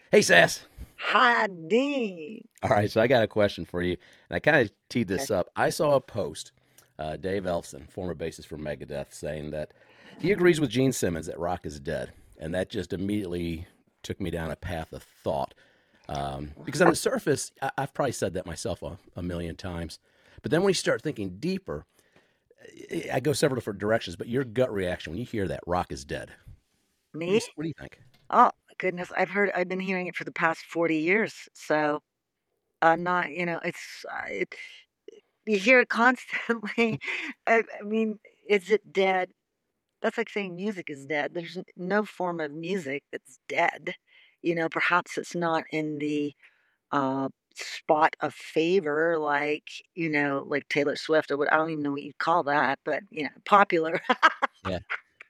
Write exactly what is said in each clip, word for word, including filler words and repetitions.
Hey, Sass. Hi, Dean. All right, so I got a question for you, and I kind of teed Okay. this up. I saw a post, uh, Dave Elfson, former bassist for Megadeth, saying that he agrees with Gene Simmons that rock is dead, and that just immediately took me down a path of thought. Um, because on the surface, I- I've probably said that myself a, a million times, but then when you start thinking deeper, I I go several different directions. But your gut reaction when you hear that rock is dead, what do you Me? what do you think? Oh, goodness. I've heard, I've been hearing it for the past forty years. So I'm not, you know, it's, uh, it, you hear it constantly. I, I mean, is it dead? That's like saying music is dead. There's n- no form of music that's dead. You know, perhaps it's not in the uh, spot of favor, like, you know, like Taylor Swift or what, I don't even know what you'd call that, but, you know, popular. Yeah,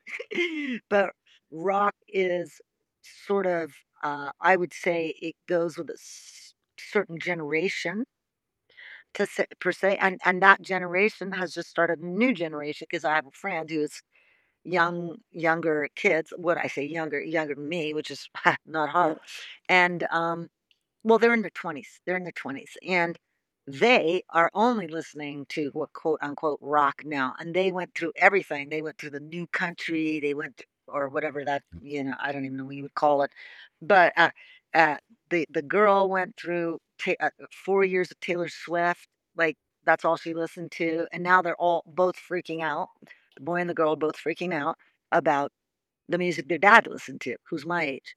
But rock is sort of, uh, I would say it goes with a s- certain generation to say, per se, and and that generation has just started a new generation because I have a friend who's young, younger kids. What I say, younger, younger than me, which is not hard, and um, well, they're in their twenties. They're in their twenties, and they are only listening to what quote unquote rock now. And they went through everything. They went through the new country. They went or whatever that you know. I don't even know what you would call it. But uh, uh, the the girl went through ta- uh, four years of Taylor Swift. Like that's all she listened to, and now they're all both freaking out. The boy and the girl are both freaking out about the music their dad listened to, who's my age.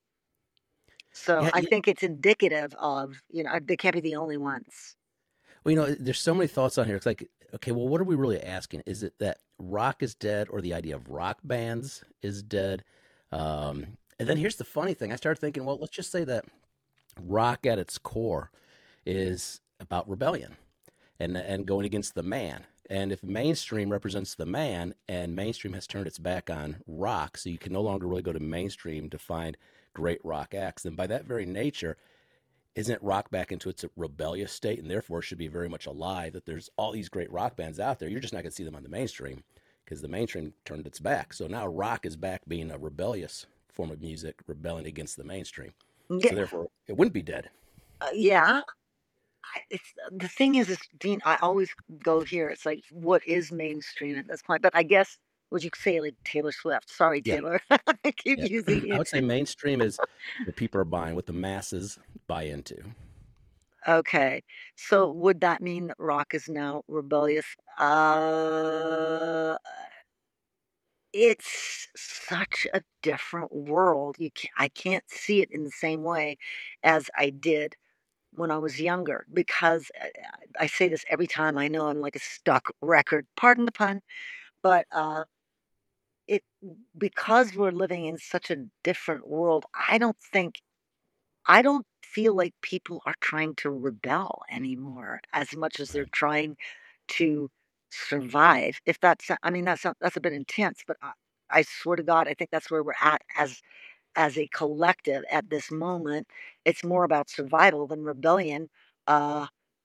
So yeah. I think it's indicative of, you know, they can't be the only ones. Well, you know, there's so many thoughts on here. It's like, okay, well, what are we really asking? Is it that rock is dead or the idea of rock bands is dead? Um, and then here's the funny thing. I started thinking, well, let's just say that rock at its core is about rebellion and and going against the man. And if mainstream represents the man and mainstream has turned its back on rock, so you can no longer really go to mainstream to find great rock acts, then by that very nature, isn't rock back into its rebellious state and therefore should be very much alive that there's all these great rock bands out there. You're just not going to see them on the mainstream because the mainstream turned its back. So now rock is back being a rebellious form of music, rebelling against the mainstream. Yeah, So therefore, it wouldn't be dead. uh, yeah. I- It's the thing is, is Dean. I always go here. It's like, what is mainstream at this point? But I guess would you say like Taylor Swift? Sorry, Yeah. Taylor. I keep Yeah. using I you. would say mainstream is what people are buying, what the masses buy into. Okay, so would that mean that rock is now rebellious? Uh, it's such a different world. You can't, I can't see it in the same way as I did when I was younger because uh, I say this every time. I know I'm like a stuck record, pardon the pun, but uh, it because we're living in such a different world. I don't think I don't feel like people are trying to rebel anymore as much as they're Right. trying to survive. If that's, I mean, that's not, that's a bit intense, but I, I swear to God, I think that's where we're at as as a collective at this moment. It's more about survival than rebellion. Uh,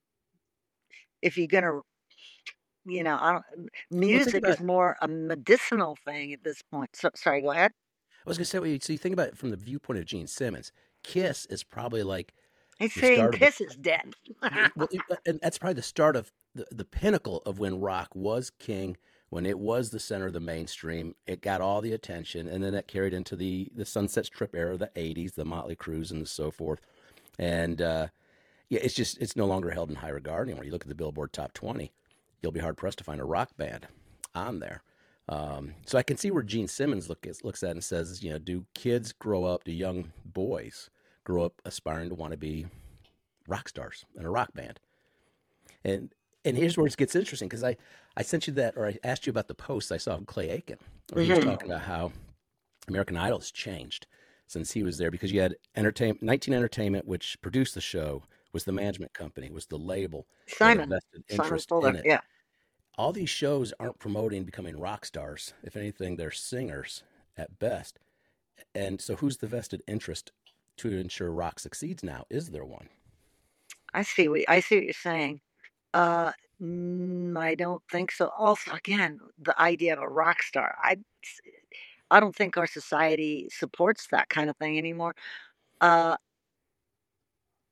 if you're gonna, you know, I don't, Well, think music about, is more a medicinal thing at this point. So, sorry, go ahead. I was going to say, well, so you think about it from the viewpoint of Gene Simmons. Kiss is probably like He's the saying start of the Kiss is dead. well, and that's probably the start of the, the pinnacle of when rock was king, when it was the center of the mainstream. It got all the attention, and then that carried into the the Sunset Strip era, the eighties, the Motley Crues, and so forth. And uh, yeah, it's just it's no longer held in high regard anymore. You look at the Billboard Top twenty, you'll be hard pressed to find a rock band on there. Um, so I can see where Gene Simmons look, looks at it and says, you know, do kids grow up, do young boys grow up aspiring to want to be rock stars in a rock band? And and here's where it gets interesting because I, I sent you that or I asked you about the post I saw of Clay Aiken where he was Mhm. talking about how American Idol has changed since he was there because you had entertainment nineteen Entertainment, which produced the show, was the management company, was the label. They had a Simon, vested Simon interest in Fuller. it. Yeah. All these shows aren't promoting becoming rock stars. If anything, they're singers at best. And so who's the vested interest to ensure rock succeeds now? Is there one? I see what I see what you're saying. Uh, mm, I don't think so. Also, again, the idea of a rock star. I I don't think our society supports that kind of thing anymore. Uh,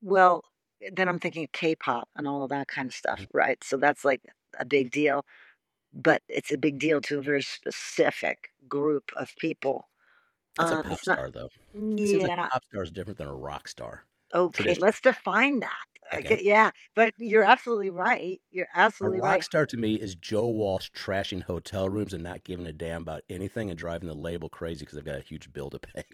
Well, then I'm thinking K-pop and all of that kind of stuff, right? So that's like a big deal, but it's a big deal to a very specific group of people. That's a Um, pop it's not, star, though. It seems like yeah, a pop star is different than a rock star, okay, traditionally. let's define that. Okay. Okay, yeah, but you're absolutely right. You're A absolutely rock right. star to me is Joe Walsh trashing hotel rooms and not giving a damn about anything and driving the label crazy because they've got a huge bill to pay.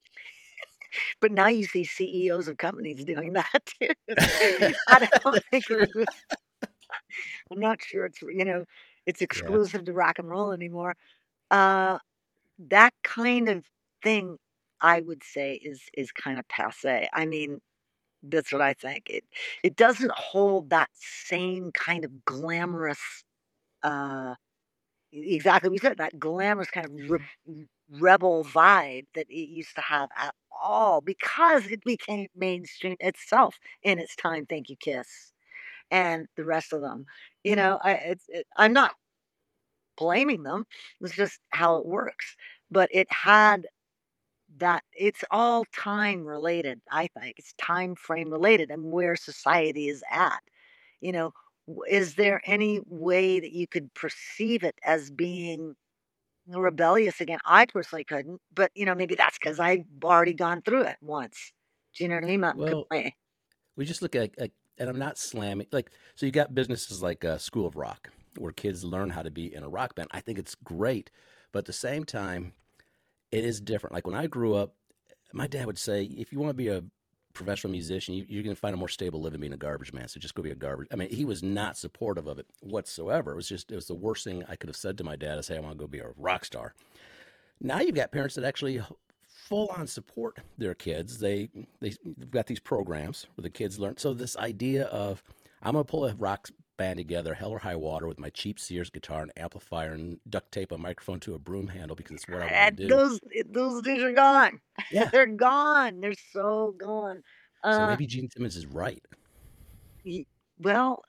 But now you see C E Os of companies doing that too. I don't That's think true. it's, I'm not sure it's, you know, it's Yeah. exclusive to rock and roll anymore. Uh, that kind of thing, I would say, is is kind of passe. I mean, that's what I think. It it doesn't hold that same kind of glamorous, uh, e exactly what you said, that glamorous kind of re rebel vibe that it used to have at all because it became mainstream itself in its time. Thank you, Kiss, and the rest of them. You know, I it's it, I'm not blaming them. It's just how it works. But it had that it's all time related, I think. It's time frame related and where society is at. You know, w- is there any way that you could perceive it as being rebellious again? I personally couldn't, but you know, maybe that's because I've already gone through it once. Do you know what I mean? Not in a good Well, way. we just look at, at and I'm not slamming like so you got businesses like uh, School of Rock where kids learn how to be in a rock band. I think it's great, but at the same time, it is different. Like when I grew up, my dad would say, if you want to be a professional musician, you, you're going to find a more stable living being a garbage man. So just go be a garbage. I mean, he was not supportive of it whatsoever. It was just, it was the worst thing I could have said to my dad is, hey, I want to go be a rock star. Now you've got parents that actually full on support their kids. They, they, they've got these programs where the kids learn. So this idea of, I'm going to pull a rock band together, hell or high water, with my cheap Sears guitar and amplifier and duct tape a microphone to a broom handle because it's what I want to And do. those those days are gone. Yeah. They're gone. They're so gone. So Uh, maybe Gene Simmons is right. y- well,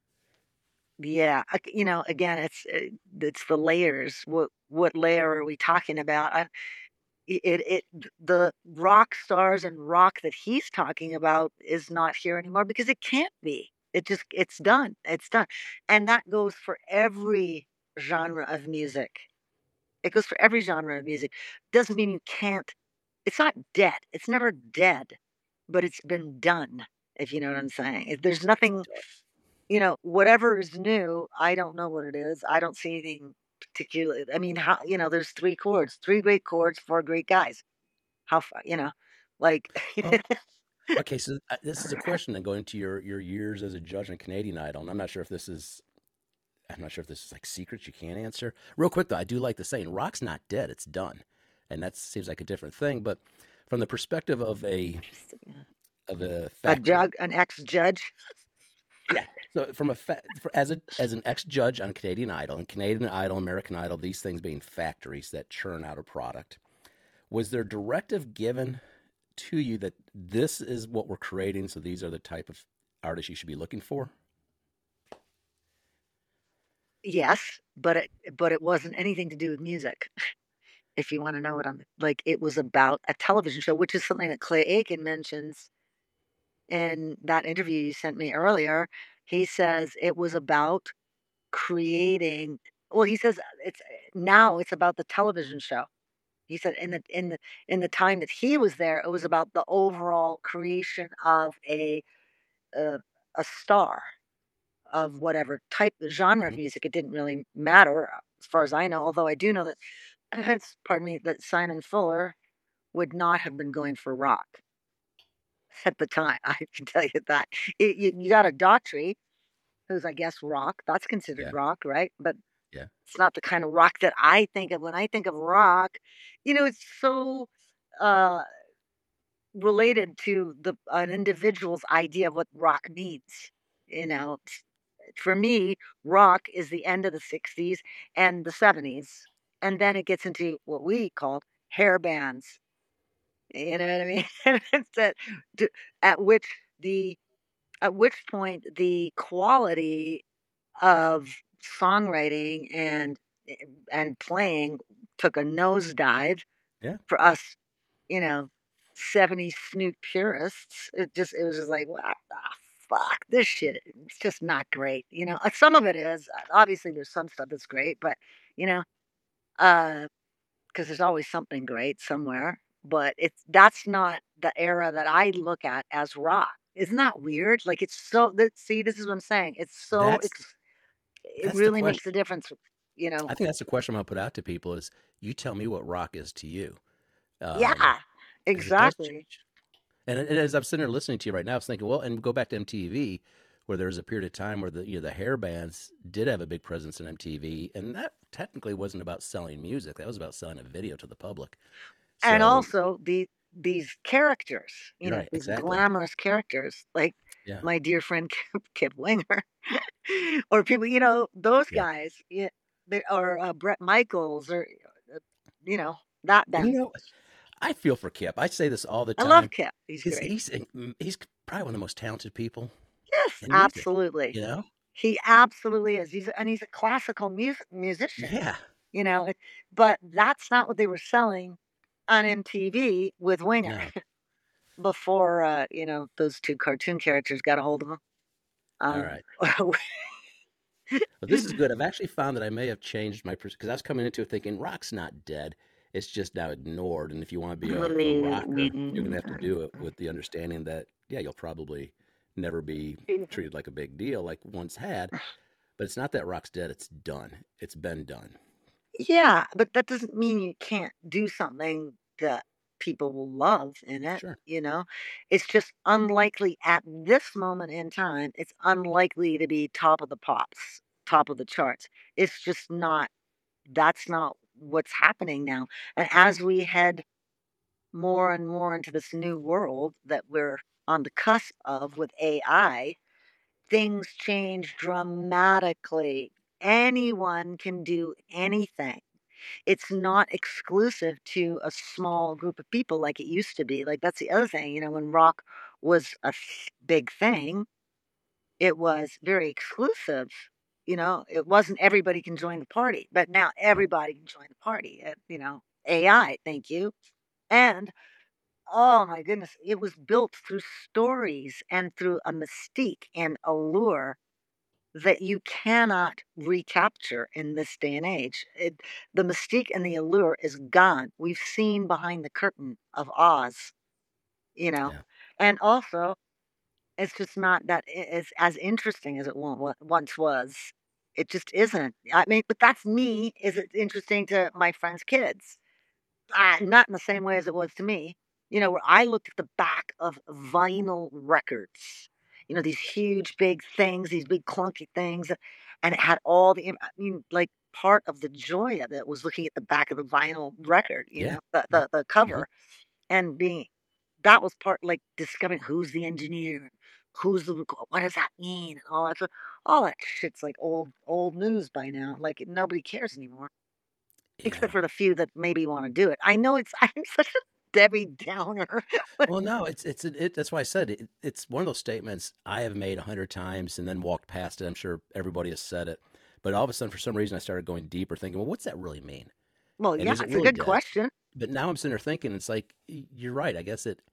yeah, I c you know, again, it's, uh, it's the layers. What what layer are we talking about? I it it it th the rock stars and rock that he's talking about is not here anymore because it can't be. It just it's done. It's done. And that goes for every genre of music. It goes for every genre of music. Doesn't mean you can't, it's not dead. It's never dead, but it's been done, if you know what I'm saying. If there's nothing, you know, whatever is new, I don't know what it is. I don't see anything particularly. I mean, how, you know, there's three chords, three great chords, four great guys. How far, you know, like, Well, okay, so uh, this is a question then going to your your years as a judge on Canadian Idol, and I'm not sure if this is I'm not sure if this is like secrets you can't answer. Real quick though, I do like the saying, "Rock's not dead; it's done," and that seems like a different thing. But from the perspective of a interesting. of a A factor, judge, an ex-judge. yeah. So from a fa- for, as a as an ex judge on Canadian Idol and Canadian Idol, American Idol, these things being factories that churn out a product, was there directive given to you that this is what we're creating, so these are the type of artists you should be looking for? Yes, but it but it wasn't anything to do with music. If you wanna know what I'm like, it was about a television show, which is something that Clay Aiken mentions in that interview you sent me earlier. He says it was about creating, well, he says it's now it's about the television show. He said in the in the in the time that he was there, it was about the overall creation of a a, a star of whatever type of genre of Mhm. music. It didn't really matter as far as I know, although I do know that pardon me, that Simon Fuller would not have been going for rock at the time. I can tell you that. It, you, you got a Daughtry, who's I guess rock. That's considered Yeah, rock, right? But yeah. it's not the kind of rock that I think of when I think of rock. You know, it's so uh, related to the an individual's idea of what rock means. You know, for me, rock is the end of the sixties and the seventies. And then it gets into what we call hair bands. You know what I mean? And it's at, d- at which the at which point the quality of songwriting and eh, and playing took a nosedive Yeah. for us, you know, seventies Snoop purists. It just it was just like, "What the fuck? This shit, it's just not great," you know? Uh, some of it is, uh, obviously, there's some stuff that's great, but, you know, uh, 'cause there's always something great somewhere, but it's that's not the era that I look at as rock. Isn't that weird? Like, it's so that see, this is what I'm saying. It's so That's ex it that's the really makes a question. difference, you know? I think that's the question I'm gonna put out to people is, you tell me what rock is to you, um, Yeah, 'cause it does exactly. change. And and as I'm sitting there listening to you right now, I was thinking, well, and go back to M T V, where there was a period of time where the you know the hair bands did have a big presence in M T V, and that technically wasn't about selling music. That was about selling a video to the public. And So also the these characters, you you're know, right, these exactly. glamorous characters, like Yeah, my dear friend Kip Kip Winger, or people, you know, those yeah. guys, yeah, they or, uh, Bret Michaels or, uh, you know, that And you band. know, I feel for Kip. I say this all the I love time Kip. He's because great. he's in- he's probably one of the most talented people Yes, in music. absolutely. You know? He absolutely is. He's and he's a classical music musician, Yeah, you know, it but that's not what they were selling on M T V with Winger no. before, uh, you know, those two cartoon characters got a hold of him. All Um, right. But this is good. I've actually found that I may have changed my because I was coming into it thinking rock's not dead. It's just now ignored. And if you want to be a, a rocker, you're going to have to do it with the understanding that, yeah, you'll probably never be treated like a big deal like once had. But it's not that rock's dead. It's done. It's been done. Yeah, but that doesn't mean you can't do something that people will love in it, Sure. you know? It's just unlikely at this moment in time, it's unlikely to be top of the pops, top of the charts. It's just not that's not what's happening now. And as we head more and more into this new world that we're on the cusp of with A I, things change dramatically. Anyone can do anything. It's not exclusive to a small group of people like it used to be. Like, that's the other thing, you know, when rock was a th- big thing, it was very exclusive. You know, it wasn't everybody can join the party, but now Right. everybody can join the party. uh, You know, A I, thank you. And oh my goodness, it was built through stories and through a mystique and allure that you cannot recapture in this day and age. It, the mystique and the allure is gone. We've seen behind the curtain of Oz, you know, Yeah. and also it's just not that I- it's as interesting as it on- wa- once was. It just isn't. I mean, but that's me. Is it interesting to my friends' kids? Uh, not in the same way as it was to me. You know, where I looked at the back of vinyl records, you know, these huge, big things, these big clunky things, and it had all the, im- I mean, like part of the joy of it was looking at the back of the vinyl record, you Yeah. know, the Yeah. the, the Hmm. cover, and being that was part like discovering who's the engineer, who's the rec- what does that mean, and all that. stuff. All that shit's like old old news by now. Like nobody cares anymore. Except Yeah. for the few that maybe wanna do it. I know it's I'm such a Debbie Downer, but Well, no, it's it's it, that's why I said it, it's one of those statements I have made a hundred times and then walked past it. I'm sure everybody has said it, but all of a sudden, for some reason, I started going deeper, thinking, well, what's that really mean? well, And yeah, is it it's a really good dead? question. But now I'm sitting there thinking, it's like you're right. I guess it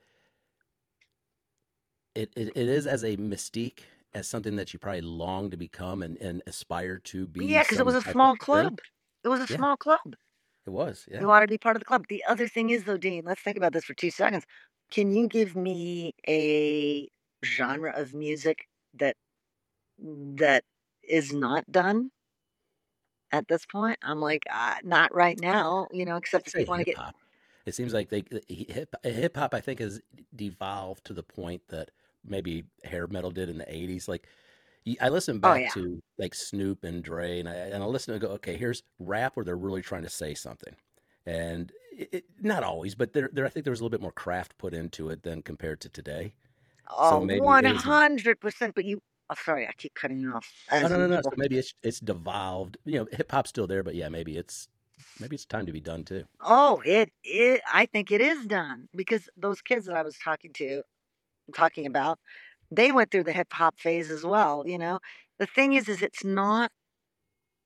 it it, it is as a mystique, as something that you probably long to become and, and aspire to be Yeah, because it was some a type of small thing. club. It was a Yeah, small club. it was. You Yeah. wanted to be part of the club. The other thing is, though, Dean, let's think about this for two seconds. Can you give me a genre of music that that is not done at this point? I'm like, uh, not right now, you know, I'd except if say you wanna hip get hop. It seems like they hip hip hop. I think has devolved to the point that maybe hair metal did in the eighties. Like y- I listen oh, back yeah. to like Snoop and Dre, and I and I listen and go, okay, here's rap where they're really trying to say something, and it, it, not always, but there, there I think there was a little bit more craft put into it than compared to today. So Oh, maybe it is. one hundred percent, but you oh, sorry, I keep cutting you off Oh as no no no. So usual. maybe it's it's devolved. You know, hip hop's still there, but yeah, maybe it's maybe it's time to be done too. Oh, it it I think it is done because those kids that I was talking to talking about, they went through the hip hop phase as well, you know? The thing is is it's not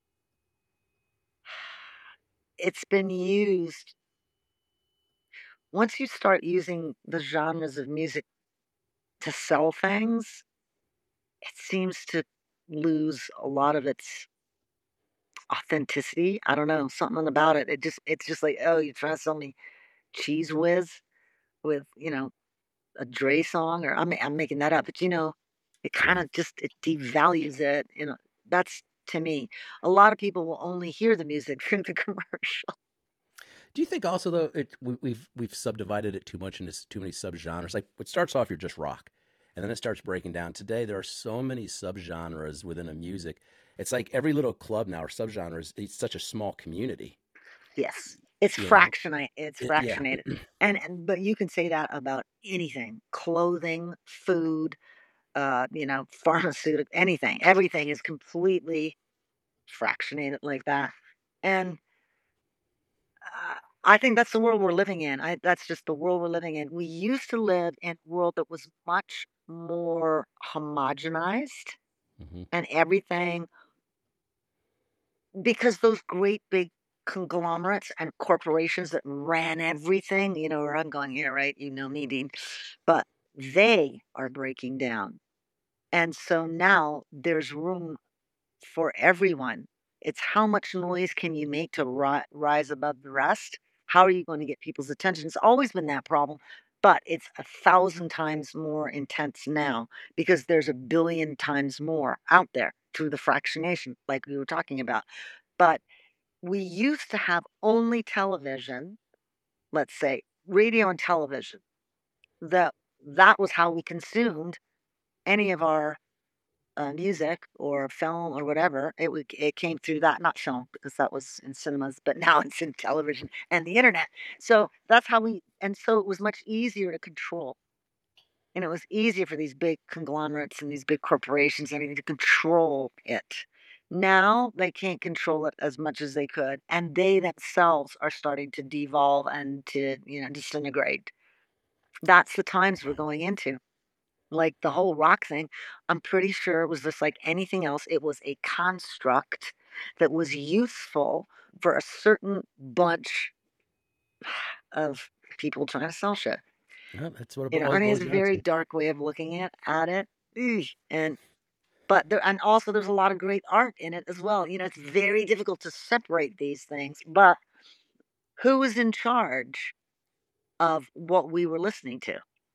it's been used once you start using the genres of music to sell things, it seems to lose a lot of its authenticity. I don't know, something about it. It just it's just like, oh, you're trying to sell me Cheese Whiz with, you know, a Dre song, or I'm I'm making that up, but you know, it kind Yeah. of just it devalues it. You know, that's to me. A lot of people will only hear the music through the commercial. Do you think also though it we, we've we've subdivided it too much into too many subgenres? Like it starts off you're just rock, and then it starts breaking down. Today there are so many subgenres within a music. It's like every little club now or subgenres. It's such a small community. Yes, it's You know. fractionate. It's It, yeah. fractionated, and, and but you can say that about anything: clothing, food, uh, you know, pharmaceutical, anything. Everything is completely fractionated like that, and Uh, I think that's the world we're living in. I That's just the world we're living in. We used to live in a world that was much more homogenized Hmm. and everything because those great big conglomerates and corporations that ran everything, you know where I'm going here, right? You know me, Dean. But they are breaking down. And so now there's room for everyone. It's how much noise can you make to ri rise above the rest? How are you going to get people's attention? It's always been that problem, but it's a thousand times more intense now because there's a billion times more out there through the fractionation, like we were talking about. But we used to have only television, let's say radio and television. That that was how we consumed any of our uh, music or film or whatever, it would it came through that, not film because that was in cinemas, but now it's in television and the internet. So that's how we, and so it was much easier to control, and it was easier for these big conglomerates and these big corporations, I mean, to control it. Now they can't control it as much as they could, and they themselves are starting to devolve and to, you know, disintegrate. That's the times we're going into. Like, the whole rock thing, I'm pretty sure it was just like anything else, it was a construct that was useful for a certain bunch of people trying to sell shit. Yeah, that's what it You know, all I mean, it's boils a down very to. dark way of looking at at it. Eesh, and but there, and also there's a lot of great art in it as well. You know, it's very difficult to separate these things, but who is in charge of what we were listening to?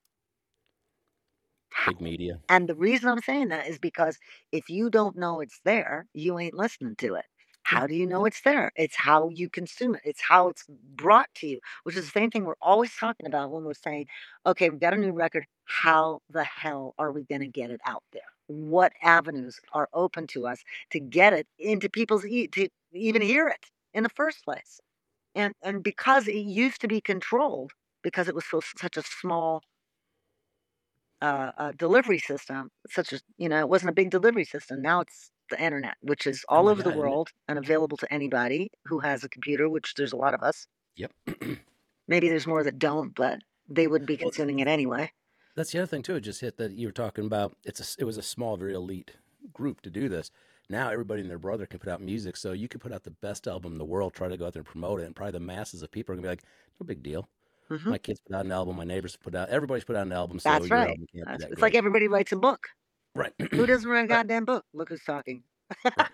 Big media. And the reason I'm saying that is because if you don't know it's there, you ain't listening to it. Yeah. How do you know it's there? It's how you consume it. It's how it's brought to you, which is the same thing we're always talking about when we're saying, okay, we've got a new record. How the hell are we going to get it out there? What avenues are open to us to get it into people's e- to even hear it in the first place? And and because it used to be controlled because it was so such a small uh, uh, delivery system, such as, you know, it wasn't a big delivery system. Now it's the internet, which is Oh all my over the God. And world and available to anybody who has a computer, which there's a lot of us. yep. Maybe there's more that don't, but they wouldn't be Well, consuming it anyway. that's the other thing too. It just hit that you were talking about. It's a, it was a small, very elite group to do this. Now everybody and their brother can put out music, so you could put out the best album in the world, try to go out there and promote it, and probably the masses of people are gonna be like, "No big deal." Hmm. My kids put out an album, my neighbors put out, everybody's put out an album, so That's your right. album can't be That's, that it's like great. everybody writes a book. Right. Who doesn't write a Right. goddamn book? Look who's talking. Right.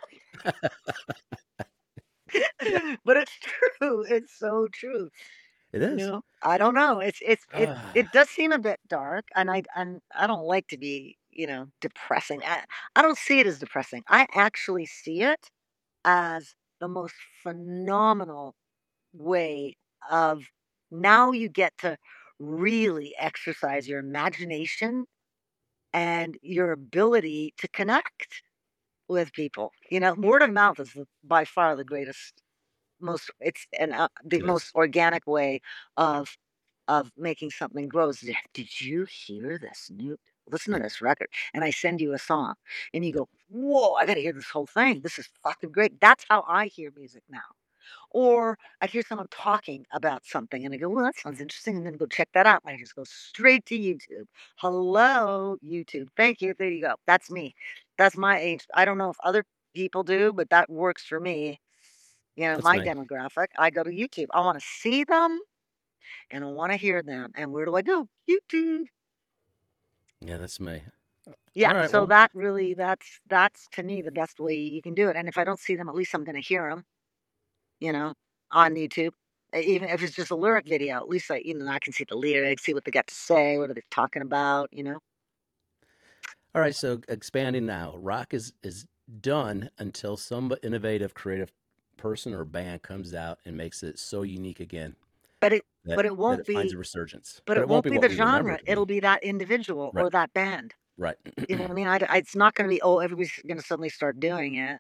But it's true. It's so true. It You is. know, I don't know. It's it's it Ah, it does seem a bit dark, and I and I don't like to be, you know, depressing. I, I don't see it as depressing. I actually see it as the most phenomenal way of, now you get to really exercise your imagination and your ability to connect with people. You know, word of mouth is the, by far the greatest, most it's and uh, the it most is. organic way of of making something grow. Is, "Did did you hear this new listen to this record?" And I send you a song, and you Yep. go, "Whoa, I gotta hear this whole thing. This is fucking great." That's how I hear music now. Or I'd hear someone talking about something, and I go, "Well, that sounds interesting," and then go check that out, and I just go straight to YouTube. Hello, YouTube. Thank you. There you go. That's me. That's my age. I don't know if other people do, but that works for me. You know, That's my nice. demographic. I go to YouTube. I wanna see them. and I want to hear them. And where do I go? YouTube. Yeah, that's me. Yeah, All right. so Well, that really that's that's to me the best way you can do it. And if I don't see them, at least I'm going to hear them, you know, on YouTube. E- Even if it's just a lyric video, at least I, you know, I can see the lyrics, see what they got to say, what are they talking about, you know. all right. So expanding now, rock is is done until some innovative, creative person or band comes out and makes it so unique again But it that but it that won't it finds be a resurgence. but But it it won't won't be be what the we remember genre. it to It'll be. be that individual Right. or that band. Right. You know what I mean? I, d- it's not going to be, oh, everybody's going to suddenly start doing it.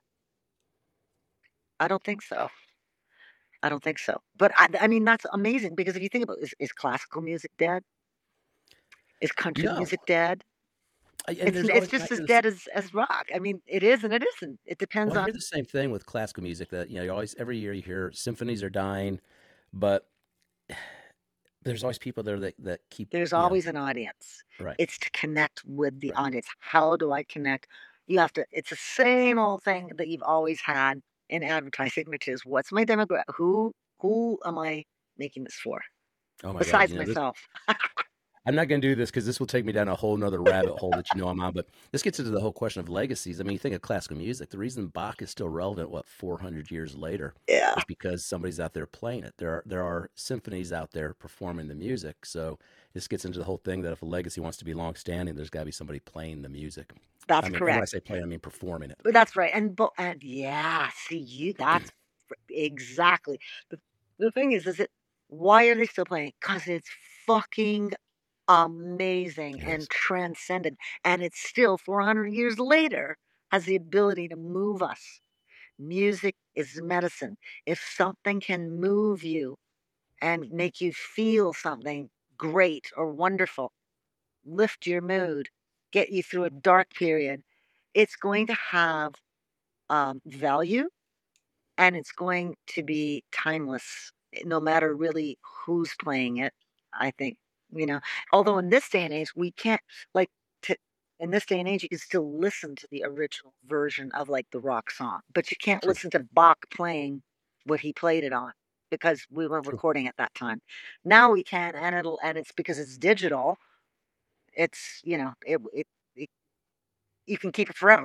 I don't think so. I don't think so. But I, I mean, that's amazing because if you think about it, is, is classical music dead? Is country No. music dead? I- And It's there's it's always I just as hear this. dead as as rock. I mean, it is and it isn't. It depends Well, I on. hear the same thing with classical music that you know you always every year you hear symphonies are dying, but there's always people there that that keep There's you know always an audience. right. It's to connect with the Right. audience. How do I connect? You have to. It's the same old thing that you've always had in advertising, which is what's my demographic? Who who am I making this for? Oh my God. Besides You know this. myself. I'm not going to do this because this will take me down a whole nother rabbit hole that you know I'm on. But this gets into the whole question of legacies. I mean, you think of classical music. The reason Bach is still relevant, what four hundred years later, Yeah. is because somebody's out there playing it. There are there are symphonies out there performing the music. So this gets into the whole thing that if a legacy wants to be long-standing, there's got to be somebody playing the music. I That's mean, and when I correct. say playing, I mean performing it. But that's right. And but and yeah, see you that's fr- exactly. The, the thing is, is it why are they still playing? Because it's fucking amazing It and is transcendent. And it's still four hundred years later has the ability to move us. Music is medicine. If something can move you and make you feel something great or wonderful, lift your mood, get you through a dark period, it's going to have um, value and it's going to be timeless, eh, no matter really who's playing it. I think, you know, although in this day and age, we can't, like, to, in this day and age, you can still listen to the original version of like the rock song, but you can't true. listen to Bach playing what he played it on because we weren't True. recording at that time. Now we can, and it'll, and it's because it's digital. It's, you know, it, it, it you can keep it forever.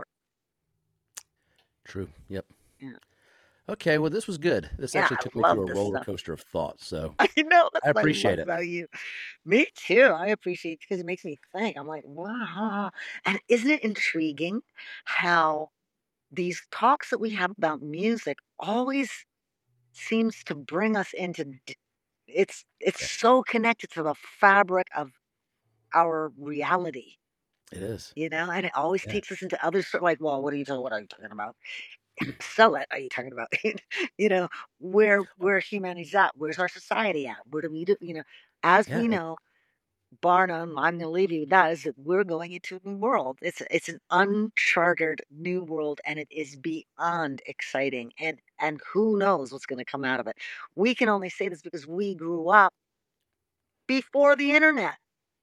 True. Yep. Yeah. Okay. Well, this was good. This Yeah, actually I took me through love a this roller stuff. coaster of thoughts. So I know, that's I what I appreciate love it. about you. Me too. I appreciate it because it makes me think. I'm like, wow. And isn't it intriguing how these talks that we have about music always seems to bring us into d- it's it's Yeah, so connected to the fabric of our reality, it is. you know, and it always Yeah. takes us into other sort like, well, what are you talking what are you talking about? Sell it, are you talking about? You know, where where humanity's at, where's our society at? Where do we do, you know, as Yeah. we It, know, Barnum, I'm gonna leave you with that, is that we're going into a new world. It's it's an uncharted new world and it is beyond exciting. And and who knows what's gonna come out of it. We can only say this because we grew up before the internet.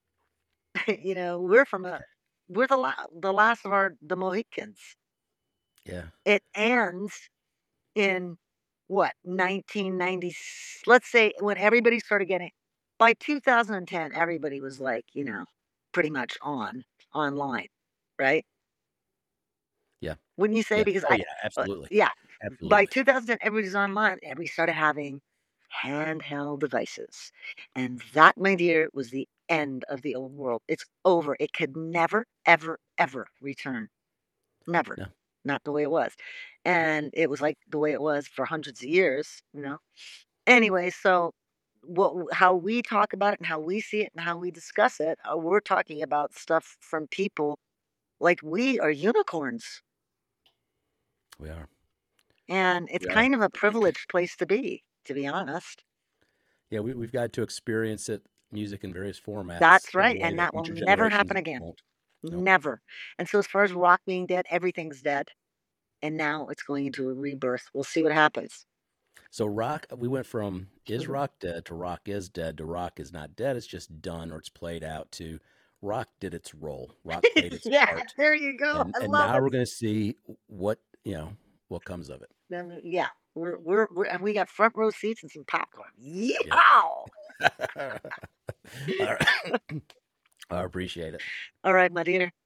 You know, we're from a we're the la- the last of our the Mohicans. yeah. It ends in what, nineteen ninety, let's say when everybody started getting by two thousand ten, everybody was like, you know, pretty much on online, right? Yeah. Wouldn't you say? Yeah. Because Oh I, yeah. uh, Absolutely. yeah, by Absolutely. two thousand ten, everybody's online. Everybody started having handheld devices, and that, my dear, was the end of the old world. It's over. It could never, ever, ever return. Never. No. Not the way it was. And it was like the way it was for hundreds of years, you know? Anyway, so what how we talk about it and how we see it and how we discuss it, uh, we're talking about stuff from people like we are unicorns. We are. And it's We are. kind of a privileged place to be, to be honest. Yeah. We we've got to experience it music in various formats That's in a right. way And that that will future never generations happen again. won't. No. Never. And so as far as rock being dead, everything's dead. And now it's going into a rebirth. We'll see what happens. So rock, we went from is rock dead to rock is dead to rock is not dead. It's just done or it's played out to rock did its role. Rock played its Yeah, part, there you go. and I and love now it. we're going to see what you know what comes of it. Then, yeah, we're we're we're and we got front row seats and some popcorn. Yep. Yeah. All right. I appreciate it. All right, my dear.